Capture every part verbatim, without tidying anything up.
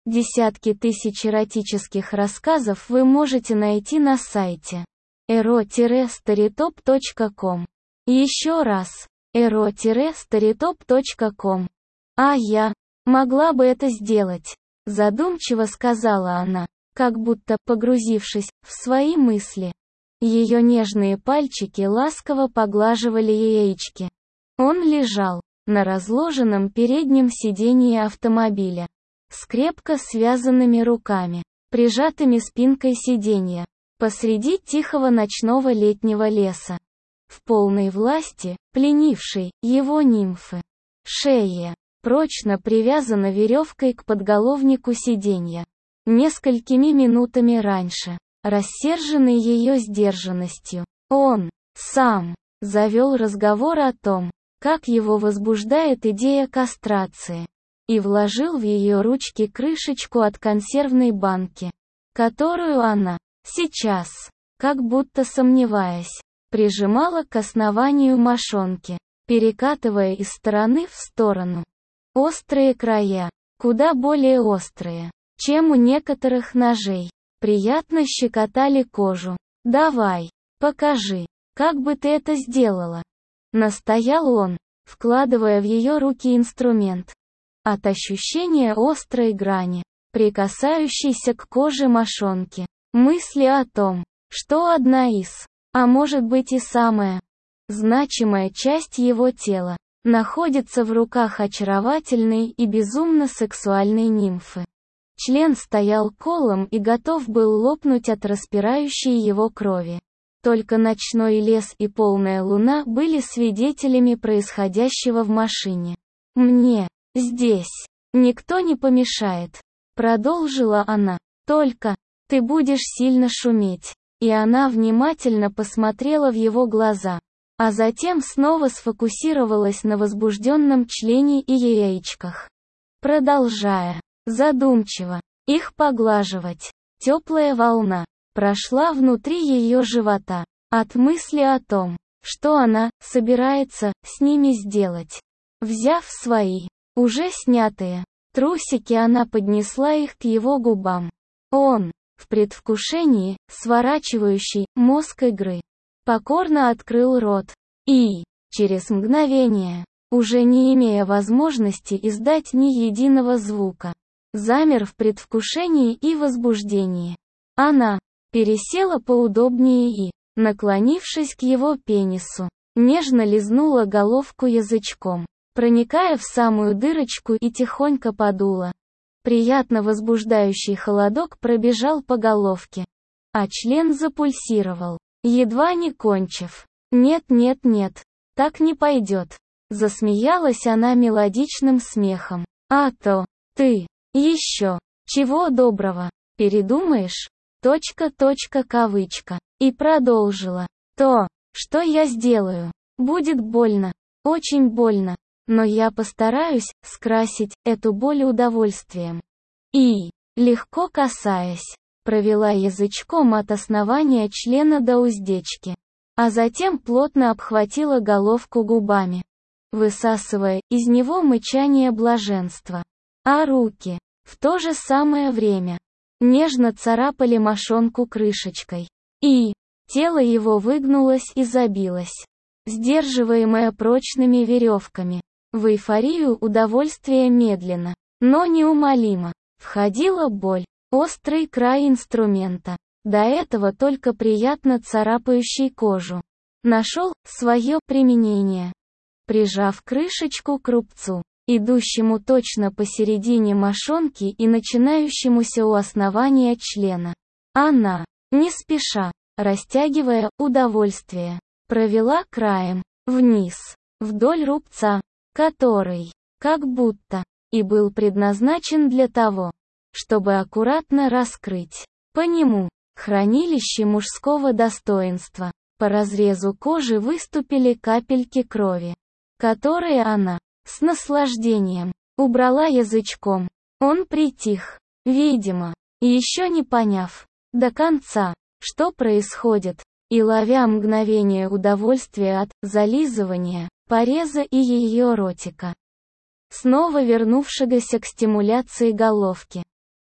Десятки тысяч эротических рассказов вы можете найти на сайте эро старитоп точка ком. Еще раз, эро старитоп точка ком. А я могла бы это сделать, задумчиво сказала она, как будто погрузившись в свои мысли. Ее нежные пальчики ласково поглаживали яички. Он лежал на разложенном переднем сиденье автомобиля, с крепко связанными руками, прижатыми спинкой сиденья, посреди тихого ночного летнего леса, в полной власти, пленившей его нимфы. Шея прочно привязана веревкой к подголовнику сиденья. Несколькими минутами раньше, рассерженный ее сдержанностью, он сам завел разговор о том, как его возбуждает идея кастрации, и вложил в ее ручки крышечку от консервной банки, которую она, сейчас, как будто сомневаясь, прижимала к основанию мошонки, перекатывая из стороны в сторону. Острые края, куда более острые, чем у некоторых ножей, приятно щекотали кожу. «Давай, покажи, как бы ты это сделала», — настоял он, вкладывая в ее руки инструмент. От ощущения острой грани, прикасающейся к коже мошонки, мысли о том, что одна из, а может быть и самая, значимая часть его тела, находится в руках очаровательной и безумно сексуальной нимфы. Член стоял колом и готов был лопнуть от распирающей его крови. Только ночной лес и полная луна были свидетелями происходящего в машине. «Мне здесь никто не помешает», — продолжила она. «Только ты будешь сильно шуметь». И она внимательно посмотрела в его глаза, а затем снова сфокусировалась на возбужденном члене и яичках, продолжая задумчиво их поглаживать. Теплая волна прошла внутри ее живота, от мысли о том, что она собирается с ними сделать. Взяв свои, уже снятые, трусики, она поднесла их к его губам. Он, в предвкушении, сворачивающий мозг игры, покорно открыл рот, и, через мгновение, уже не имея возможности издать ни единого звука, замер в предвкушении и возбуждении. Она пересела поудобнее и, наклонившись к его пенису, нежно лизнула головку язычком, проникая в самую дырочку и тихонько подула. Приятно возбуждающий холодок пробежал по головке, а член запульсировал, едва не кончив. «Нет, нет, нет, так не пойдет», — засмеялась она мелодичным смехом. «А то, ты, еще, чего доброго, передумаешь?» Точка, точка, кавычка. И продолжила. «То, что я сделаю, будет больно, очень больно, но я постараюсь скрасить эту боль удовольствием». И, легко касаясь, провела язычком от основания члена до уздечки, а затем плотно обхватила головку губами, высасывая из него мычание блаженства. А руки, в то же самое время, нежно царапали мошонку крышечкой. И тело его выгнулось и забилось, сдерживаемое прочными веревками. В эйфорию удовольствия медленно, но неумолимо, входила боль, острый край инструмента, до этого только приятно царапающий кожу, нашел свое применение. Прижав крышечку к рубцу, идущему точно посередине мошонки и начинающемуся у основания члена, она, не спеша, растягивая удовольствие, провела краем, вниз, вдоль рубца, который, как будто, и был предназначен для того, чтобы аккуратно раскрыть по нему хранилище мужского достоинства. По разрезу кожи выступили капельки крови, которые она, с наслаждением, убрала язычком. Он притих, видимо, еще не поняв до конца, что происходит, и ловя мгновение удовольствия от зализывания, пореза и ее ротика, снова вернувшегося к стимуляции головки.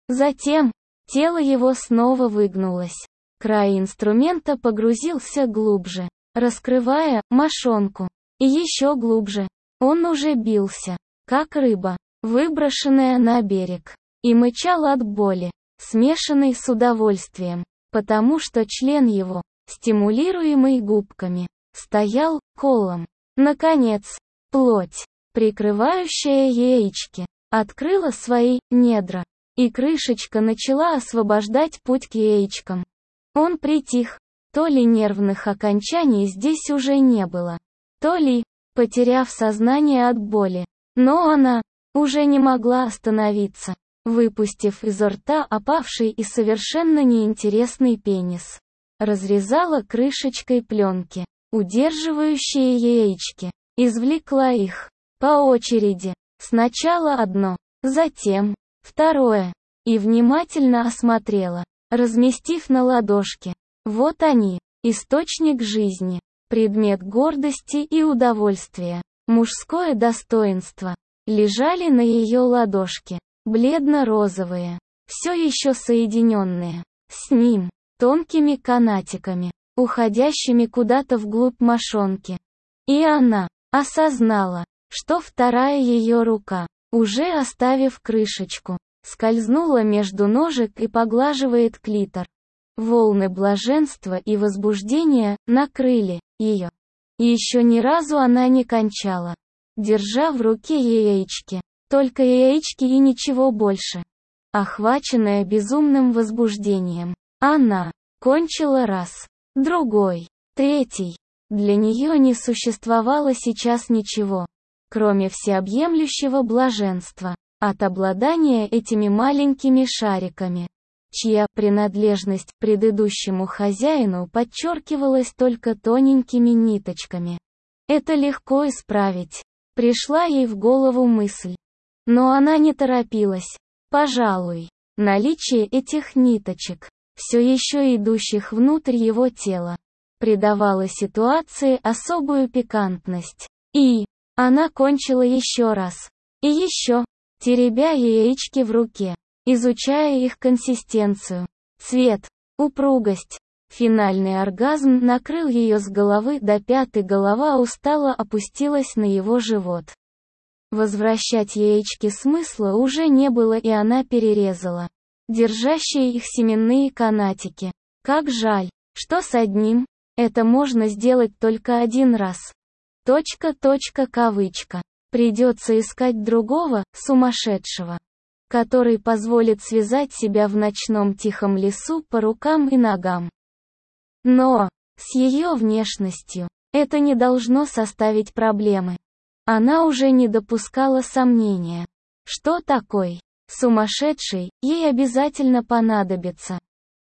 Затем, тело его снова выгнулось. Край инструмента погрузился глубже, раскрывая мошонку. И еще глубже. Он уже бился, как рыба, выброшенная на берег, и мычал от боли, смешанной с удовольствием, потому что член его, стимулируемый губками, стоял колом. Наконец, плоть, прикрывающая яички, открыла свои недра, и крышечка начала освобождать путь к яичкам. Он притих, то ли нервных окончаний здесь уже не было, то ли, потеряв сознание от боли, но она уже не могла остановиться, выпустив изо рта опавший и совершенно неинтересный пенис. Разрезала крышечкой пленки, удерживающие яички, извлекла их по очереди, сначала одно, затем второе, и внимательно осмотрела, разместив на ладошке. Вот они, источник жизни, предмет гордости и удовольствия, мужское достоинство, лежали на ее ладошке, бледно-розовые, все еще соединенные с ним, тонкими канатиками, уходящими куда-то вглубь мошонки. И она осознала, что вторая ее рука, уже оставив крышечку, скользнула между ножек и поглаживает клитор. Волны блаженства и возбуждения накрыли ее. Еще ни разу она не кончала, держа в руке яички, только яички и ничего больше. Охваченная безумным возбуждением, она кончила раз, другой, третий. Для нее не существовало сейчас ничего, кроме всеобъемлющего блаженства от обладания этими маленькими шариками, чья принадлежность к предыдущему хозяину подчеркивалась только тоненькими ниточками. Это легко исправить. Пришла ей в голову мысль. Но она не торопилась. Пожалуй, наличие этих ниточек, все еще идущих внутрь его тела, придавало ситуации особую пикантность. И она кончила еще раз. И еще, теребя яички в руке, изучая их консистенцию, цвет, упругость. Финальный оргазм накрыл ее с головы до пят, и голова устало опустилась на его живот. Возвращать яички смысла уже не было, и она перерезала держащие их семенные канатики. Как жаль, что с одним это можно сделать только один раз. Точка, точка, кавычка. Придется искать другого, сумасшедшего, который позволит связать себя в ночном тихом лесу по рукам и ногам. Но, с ее внешностью, это не должно составить проблемы. Она уже не допускала сомнения, что такой сумасшедший ей обязательно понадобится.